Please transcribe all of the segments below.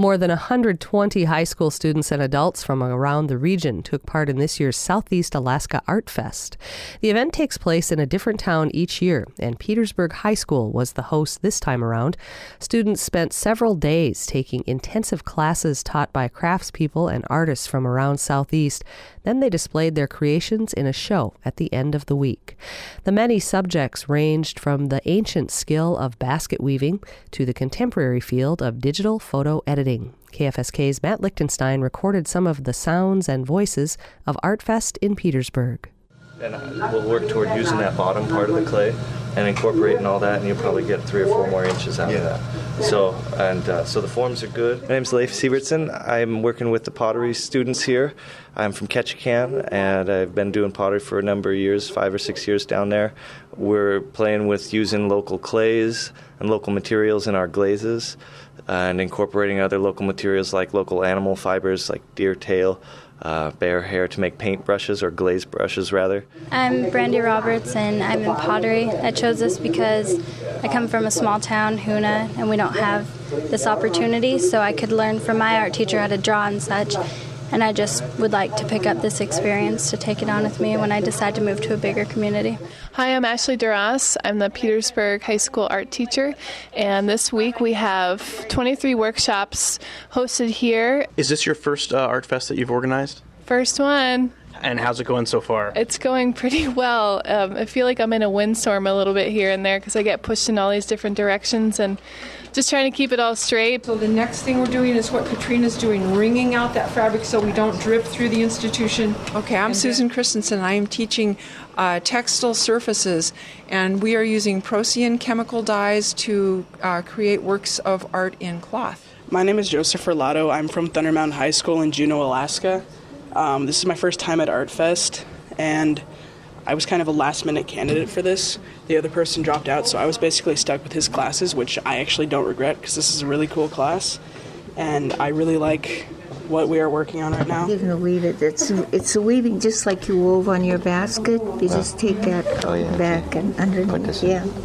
More than 120 high school students and adults from around the region took part in this year's Southeast Alaska Art Fest. The event takes place in a different town each year, and Petersburg High School was the host this time around. Students spent several days taking intensive classes taught by craftspeople and artists from around Southeast. Then they displayed their creations in a show at the end of the week. The many subjects ranged from the ancient skill of basket weaving to the contemporary field of digital photo editing. KFSK's Matt Lichtenstein recorded some of the sounds and voices of ArtFest in Petersburg. And we'll work toward using that bottom part of the clay and incorporating all that, and you'll probably get 3 or 4 more inches out of that. So the forms are good. My name's Leif Sievertson. I'm working with the pottery students here. I'm from Ketchikan, and I've been doing pottery for a number of years, 5 or 6 years down there. We're playing with using local clays and local materials in our glazes, and incorporating other local materials like local animal fibers like deer tail, bear hair to make paint brushes, or glaze brushes rather. I'm Brandy Roberts, and I'm in pottery. I chose this because I come from a small town, Hoonah, and we don't have this opportunity, so I could learn from my art teacher how to draw and such. And I just would like to pick up this experience to take it on with me when I decide to move to a bigger community. Hi, I'm Ashley Duras. I'm the Petersburg High School art teacher, and this week we have 23 workshops hosted here. Is this your first Art Fest that you've organized? First one. And how's it going so far? It's going pretty well. I feel like I'm in a windstorm a little bit here and there because I get pushed in all these different directions and just trying to keep it all straight. So the next thing we're doing is what Katrina's doing, wringing out that fabric so we don't drip through the institution. Okay, I'm Susan Christensen. I am teaching textile surfaces, and we are using Procyon chemical dyes to create works of art in cloth. My name is Joseph Ferlato. I'm from Thunder Mountain High School in Juneau, Alaska. This is my first time at Art Fest, and I was kind of a last-minute candidate for this. The other person dropped out, so I was basically stuck with his classes, which I actually don't regret because this is a really cool class, and I really like what we are working on right now. You're going to weave it. It's a weaving just like you wove on your basket. You just take that back and underneath.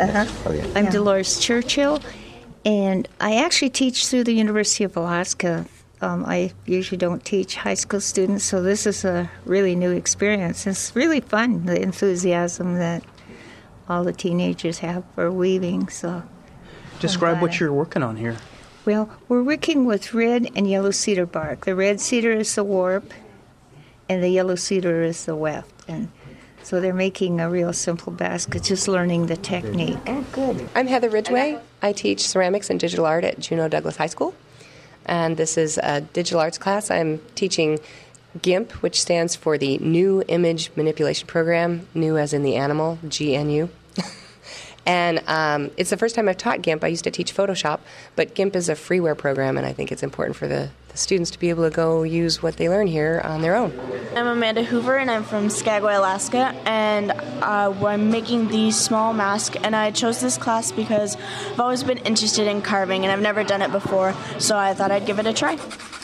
I'm Dolores Churchill, and I actually teach through the University of Alaska. I usually don't teach high school students, so this is a really new experience. It's really fun, the enthusiasm that all the teenagers have for weaving. So, describe what you're working on here. Well, we're working with red and yellow cedar bark. The red cedar is the warp, and the yellow cedar is the weft. And so they're making a real simple basket, just learning the technique. Oh, good. I'm Heather Ridgway. I teach ceramics and digital art at Juneau Douglas High School. And this is a digital arts class. I'm teaching GIMP, which stands for the New Image Manipulation Program, new as in the animal, GNU. And it's the first time I've taught GIMP. I used to teach Photoshop, but GIMP is a freeware program, and I think it's important for the students to be able to go use what they learn here on their own. I'm Amanda Hoover, and I'm from Skagway, Alaska, and I'm making these small masks, and I chose this class because I've always been interested in carving, and I've never done it before, so I thought I'd give it a try.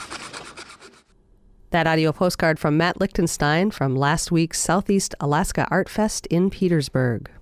That audio postcard from Matt Lichtenstein from last week's Southeast Alaska Art Fest in Petersburg.